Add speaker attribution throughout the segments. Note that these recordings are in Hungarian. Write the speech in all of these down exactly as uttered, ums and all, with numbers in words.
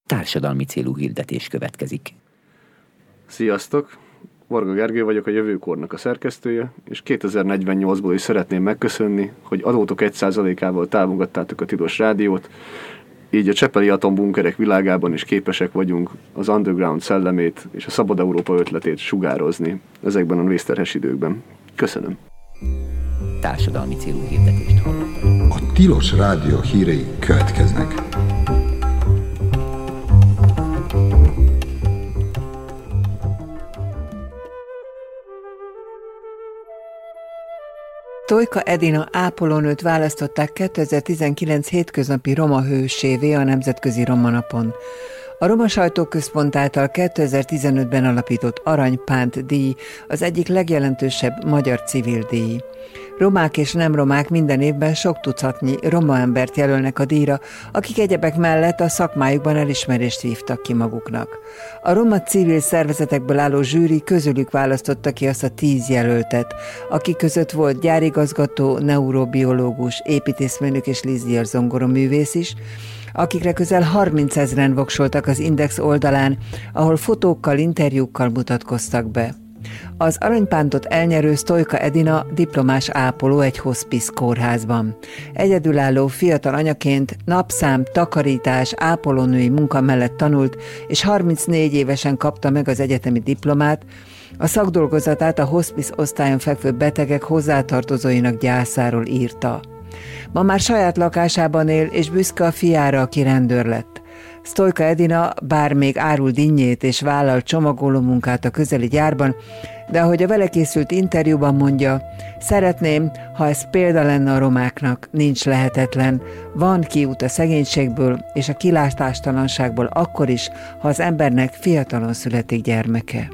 Speaker 1: Társadalmi célú hirdetés következik.
Speaker 2: Sziasztok! Varga Gergő vagyok, a Jövőkornak a szerkesztője, és kétezer-negyvennyolcból is szeretném megköszönni, hogy adótok egy százalékával támogattátok a Tilos Rádiót, így a csepeli atombunkerek világában is képesek vagyunk az underground szellemét és a Szabad Európa ötletét sugározni ezekben a vészterhes időkben. Köszönöm!
Speaker 1: Társadalmi célú hirdetést hallottak.
Speaker 3: A Tilos Rádió hírei következnek.
Speaker 4: Tojka Edina ápolónőt választották kétezer-tizenkilenc hétköznapi roma hősévé a Nemzetközi Roma Napon. A Roma Sajtóközpont által kétezer-tizenötben alapított Arany Pánt díj az egyik legjelentősebb magyar civil díj. Romák és nem romák minden évben sok tucatnyi roma embert jelölnek a díjra, akik egyebek mellett a szakmájukban elismerést vívtak ki maguknak. A roma civil szervezetekből álló zsűri közülük választotta ki azt a tíz jelöltet, akik között volt gyárigazgató, neurobiológus, építészmérnök és Lizier zongoroművész is, akikre közel harmincezren voksoltak az Index oldalán, ahol fotókkal, interjúkkal mutatkoztak be. Az aranypántot elnyerő Tojka Edina diplomás ápoló egy hospice kórházban. Egyedülálló fiatal anyaként napszám, takarítás, ápolónői munka mellett tanult, és harmincnégy évesen kapta meg az egyetemi diplomát. A szakdolgozatát a hospice osztályon fekvő betegek hozzátartozóinak gyászáról írta. Ma már saját lakásában él, és büszke a fiára, aki rendőr lett. Tojka Edina bár még árul dinnyét és vállal csomagoló munkát a közeli gyárban, de ahogy a vele készült interjúban mondja, szeretném, ha ez példa lenne a romáknak, nincs lehetetlen, van kiút a szegénységből és a kilátástalanságból akkor is, ha az embernek fiatalon születik gyermeke.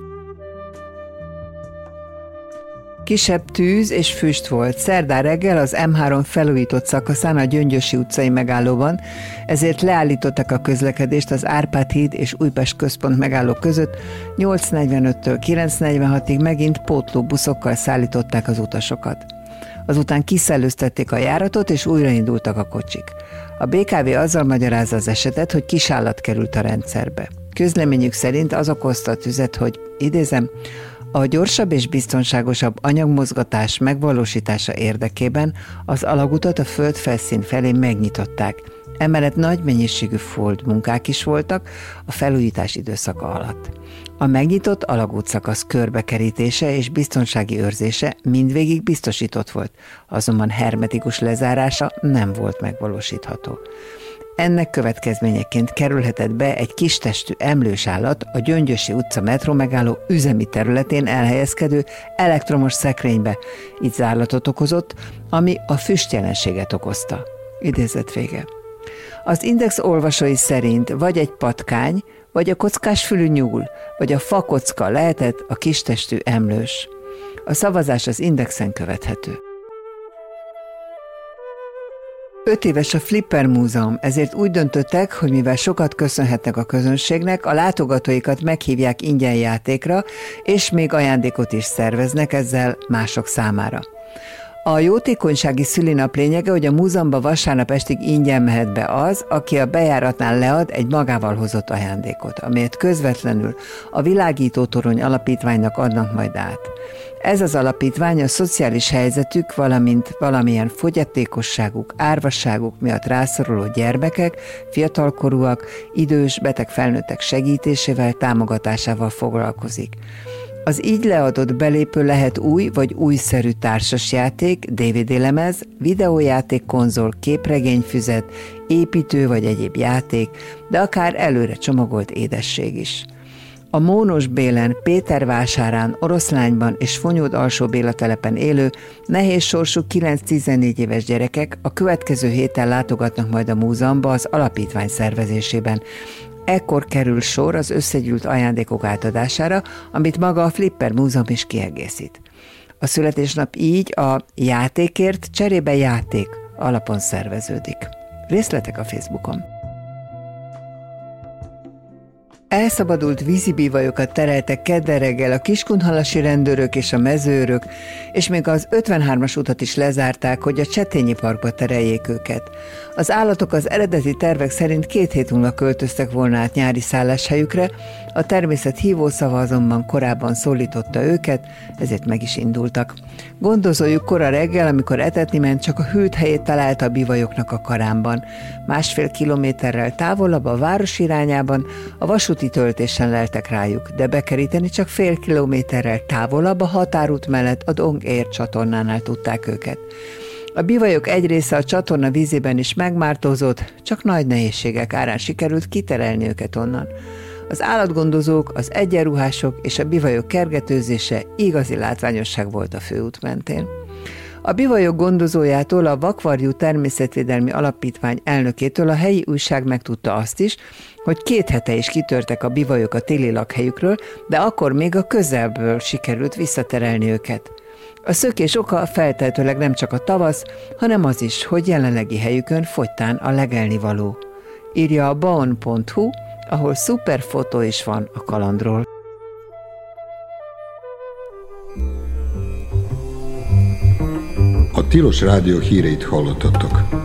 Speaker 4: Kisebb tűz és füst volt. Szerdán reggel az em három felújított szakaszán a Gyöngyösi utcai megállóban, ezért leállították a közlekedést az Árpád híd és Újpest központ megállók között, nyolc negyvenöttől kilenc negyvenhatig megint pótlóbuszokkal szállították az utasokat. Azután kiszellőztették a járatot, és újraindultak a kocsik. A bé ká vé azzal magyarázza az esetet, hogy kisállat került a rendszerbe. Közleményük szerint az okozta a tüzet, hogy, idézem, a gyorsabb és biztonságosabb anyagmozgatás megvalósítása érdekében az alagutat a földfelszín felé megnyitották. Emellett nagy mennyiségű fold munkák is voltak a felújítás időszaka alatt. A megnyitott alagút szakasz körbekerítése és biztonsági őrzése mindvégig biztosított volt, azonban hermetikus lezárása nem volt megvalósítható. Ennek következményeként kerülhetett be egy kistestű emlős állat a Gyöngyösi utca metró megálló üzemi területén elhelyezkedő elektromos szekrénybe. Így zárlatot okozott, ami a füstjelenséget okozta. Idézet vége. Az Index olvasói szerint vagy egy patkány, vagy a kockás fülű nyúl, vagy a fakocka lehetett a kistestű emlős. A szavazás az Indexen követhető. Öt éves a Flipper Múzeum, ezért úgy döntöttek, hogy mivel sokat köszönhetnek a közönségnek, a látogatóikat meghívják ingyen játékra, és még ajándékot is szerveznek ezzel mások számára. A jótékonysági szülinap lényege, hogy a múzeumban vasárnap estig ingyen mehet be az, aki a bejáratnál lead egy magával hozott ajándékot, amelyet közvetlenül a Világító Torony Alapítványnak adnak majd át. Ez az alapítvány a szociális helyzetük, valamint valamilyen fogyatékosságuk, árvasságuk miatt rászoruló gyermekek, fiatalkorúak, idős, beteg felnőttek segítésével, támogatásával foglalkozik. Az így leadott belépő lehet új vagy újszerű társasjáték, dé vé dé-lemez, videójáték, konzol, képregényfüzet, építő vagy egyéb játék, de akár előre csomagolt édesség is. A Mónos Bélen, Pétervásárán, Oroszlányban és Fonyód alsó Béla telepen élő, nehéz sorsú kilenc-tizennégy éves gyerekek a következő héten látogatnak majd a múzeumba az alapítvány szervezésében. Ekkor kerül sor az összegyűlt ajándékok átadására, amit maga a Flipper Múzeum is kiegészít. A születésnap így a játékért cserébe játék alapon szerveződik. Részletek a Facebookon. Elszabadult vízibivajokat tereltek kedden reggel a kiskunhalasi rendőrök és a mezőrök, és még az ötvenhármas utat is lezárták, hogy a Csetényi Parkba tereljék őket. Az állatok az eredeti tervek szerint két hét múlva költöztek volna át nyári szálláshelyükre, a természet hívószava azonban korábban szólította őket, ezért meg is indultak. Gondozójuk kora reggel, amikor etetni ment, csak a hűlt helyét találta a bivajoknak a karámban. Másfél kilométerrel távolabb a város irányában a vasúti töltésen leltek rájuk, de bekeríteni csak fél kilométerrel távolabb a határút mellett a Dong-Ér csatornánál tudták őket. A bivajok egy része a csatorna vízében is megmártózott, csak nagy nehézségek árán sikerült kiterelni őket onnan. Az állatgondozók, az egyenruhások és a bivajok kergetőzése igazi látványosság volt a főút mentén. A bivajok gondozójától, a Vakvarjú Természetvédelmi Alapítvány elnökétől a helyi újság megtudta azt is, hogy két hete is kitörtek a bivajok a téli lakhelyükről, de akkor még a közelből sikerült visszaterelni őket. A szökés oka feltehetőleg nem csak a tavasz, hanem az is, hogy jelenlegi helyükön fogytán a legelnivaló. Írja a baon pont hu, ahol szuper fotó is van a kalandról.
Speaker 3: A Tilos Rádió híreit hallottatok.